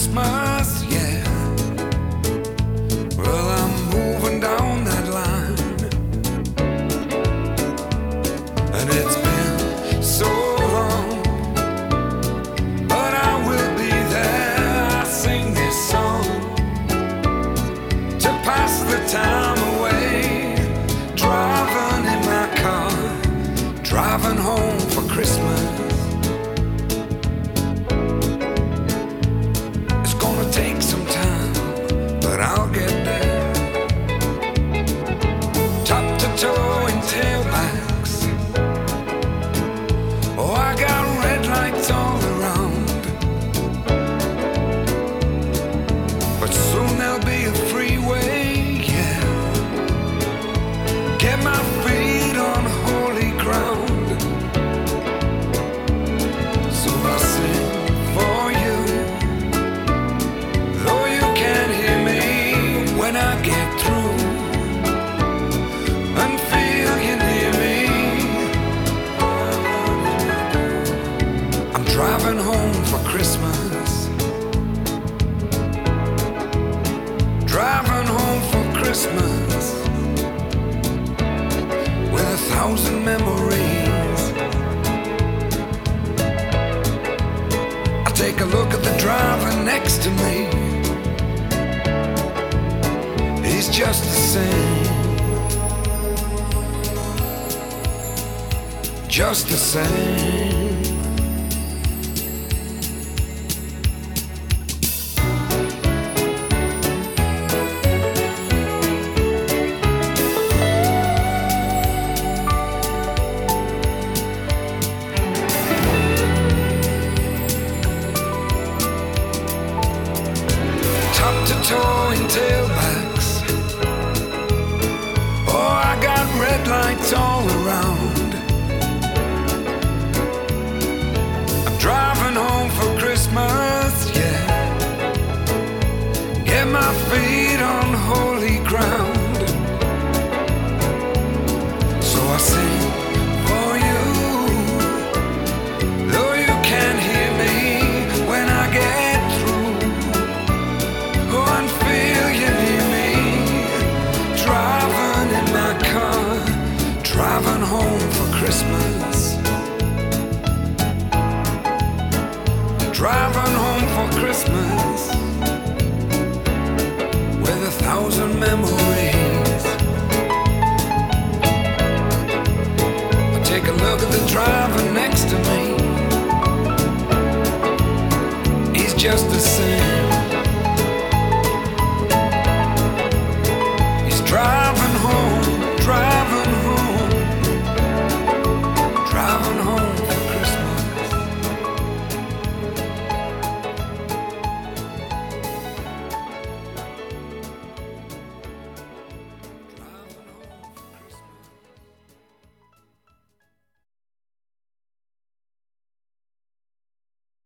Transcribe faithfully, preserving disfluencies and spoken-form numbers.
Christmas, yeah. Well, I'm moving down that line, and it's been so long, but I will be there. I sing this song to pass the time away, driving in my car, driving home for Christmas. Take some time, but I'll get there. Top to toe in tailbacks. Oh, I got red lights all around, but soon there'll be a freeway, yeah. Get my feet on holy ground. So I sing for you, when I get through, and feel you near me. I'm driving home for Christmas, driving home for Christmas, with a thousand memories. I take a look at the driver next to me. He's just the same, just the same. Top to toe in tailbacks. Red lights all around. I'm driving home for Christmas, yeah. Get my feet on holy ground. So I sing for you, though you can't hear me when I get through. Go and feel you near me, driving in my car, driving home for Christmas, driving home for Christmas, with a thousand memories. I take a look at the driver next to me. He's just the same.